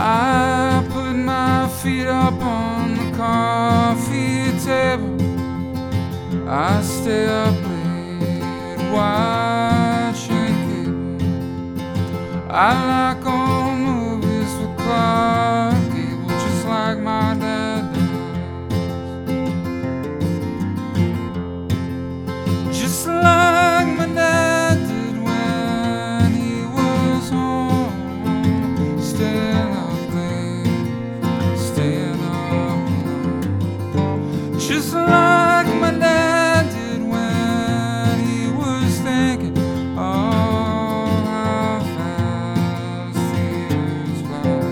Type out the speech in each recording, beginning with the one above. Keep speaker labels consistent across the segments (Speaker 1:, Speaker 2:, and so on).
Speaker 1: I put my feet up on the coffee table. I stay up late watching cable. I like old movies with Clark Gable, just like my dad does. Just like my dad did when he was home, staying up late, staying up late. Just like my dad did when he was thinking, oh, how fast the years fly.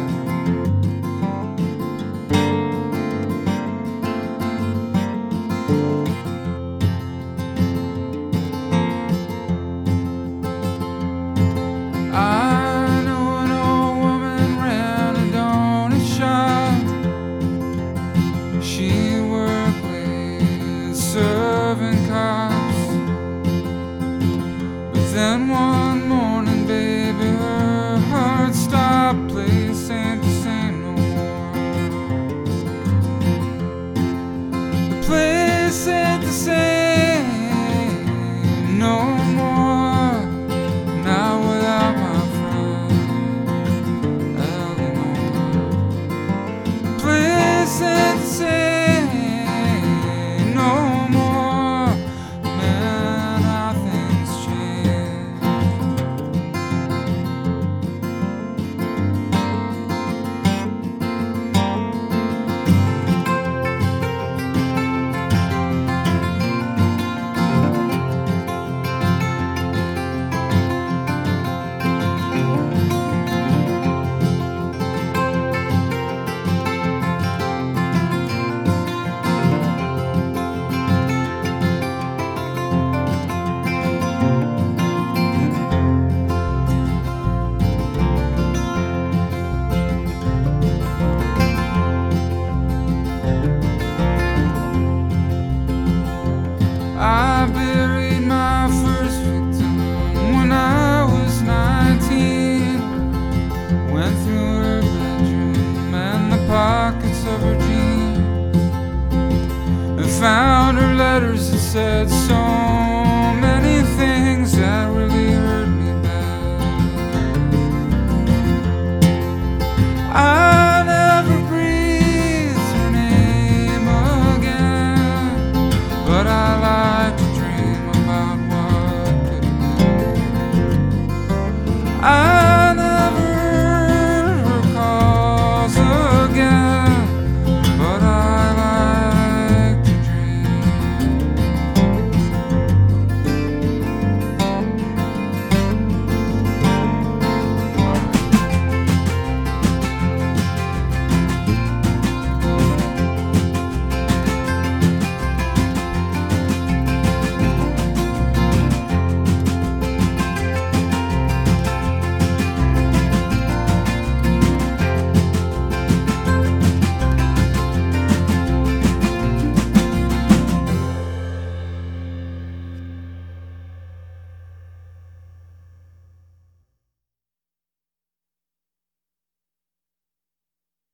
Speaker 1: I know an old woman ran a donut shop. She worked late serving cops. But then one morning, baby, her heart stopped. Place ain't the same no more. The place ain't the same no more. Now without my friend Eleanor. The place ain't the same no more. Man, how things change. I buried my first victim when I was 19. Went through her bedroom and the pockets of her jeans and found her letters that said so